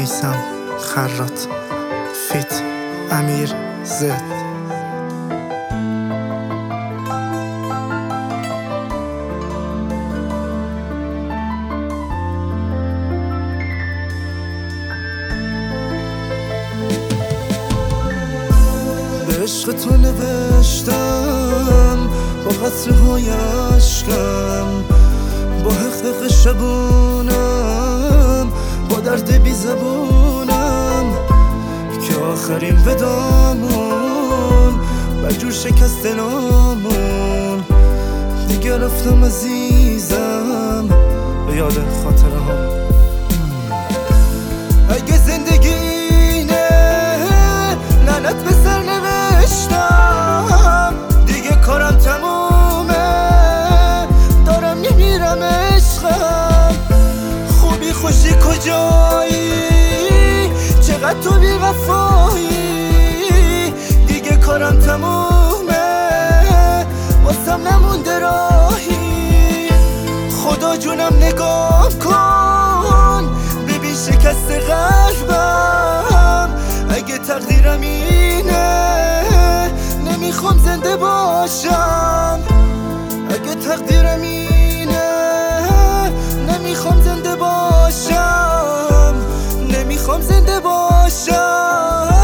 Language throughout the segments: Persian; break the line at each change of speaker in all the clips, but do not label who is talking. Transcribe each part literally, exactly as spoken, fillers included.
میسم خرات فیت امیر زد.
به عشق تو نوشتم با قطره‌های اشکم، با حقق شبونم، با درد بی زبونم، که آخرین ودامون بجور شکست نامون. دیگه رفتم عزیزم به یاد خاطره هم. اگه زندگی نه لعنت به سر نوشتم، دیگه کارم تمومه، دارم میمیرم عشقم. خوبی خوشی کجایی، چقدر تو بی وفایی، دیگه کارم تمومه، واسم نمونده راهی. خدا جونم نگاه کن ببین شکست قلبم. اگه تقدیرم اینه نمیخوام زنده باشم، اگه تقدیرم اینه نمیخوام زنده باشم، نمیخوام زنده باشم.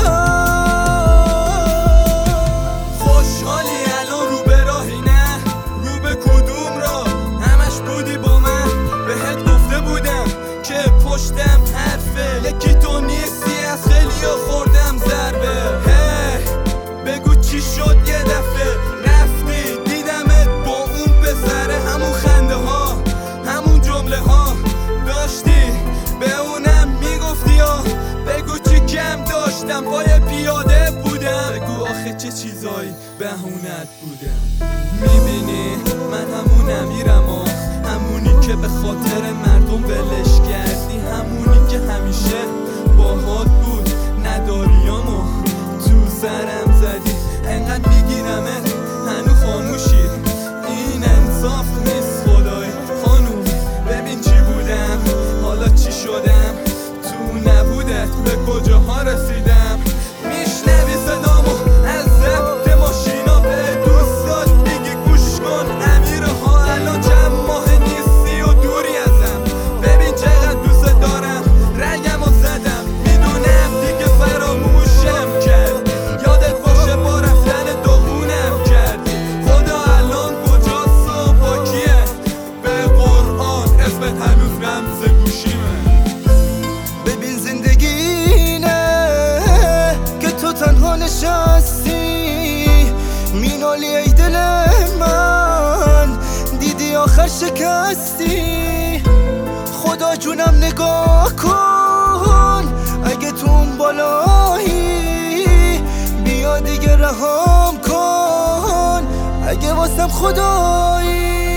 خوشحالی الان رو به راهی نه، رو به کدوم راه؟ همش بودی با من، بهت گفته بودم که پشتم حرفه، یکی تو نیستی از خیلی ها خوردم ضربه. هی بگو چی شد یه دفعه رفتی، دیدمت با اون پسره، همون خنده ها همون جمله ها داشتی، به اونم میگفتی ها. بگو چی کم داشتم پای پیاده بودم، بگو آخه چه چیزایی بهونت بودم. میبینی من همون امیرم ها، همونی که به خاطر مردم ولش کردی، همونی که همیشه باهات بود نداریامو تو سرم زدی. انقدر میگیرمت هنو خاموشی، این انصاف نیست خدای خانوم. ببین چی بودم حالا چی شدم، تو نبودت به کجاها رسیدم. میشنوی صدامو از ضبط ماشینا، به دوستات میگی گوش کن امیرها، الان چند ماه نیستی و دوری ازم. ببین چقدر دوست دارم رگمو زدم، میدونم دیگه فراموشم کرد، یادت باشه با رفتن داغونم کردی. خدا الان کجاست و با کیه، به قرآن اسمت هنوز رمز گوشیمه.
ببین زندگی نه که تو تنها نشستی، مینالی ای دل من، دیدی آخر شکستی. خدا جونم نگاه کن اگه تو اون بالایی، بیا دیگه رهام کن اگه واسم خدایی.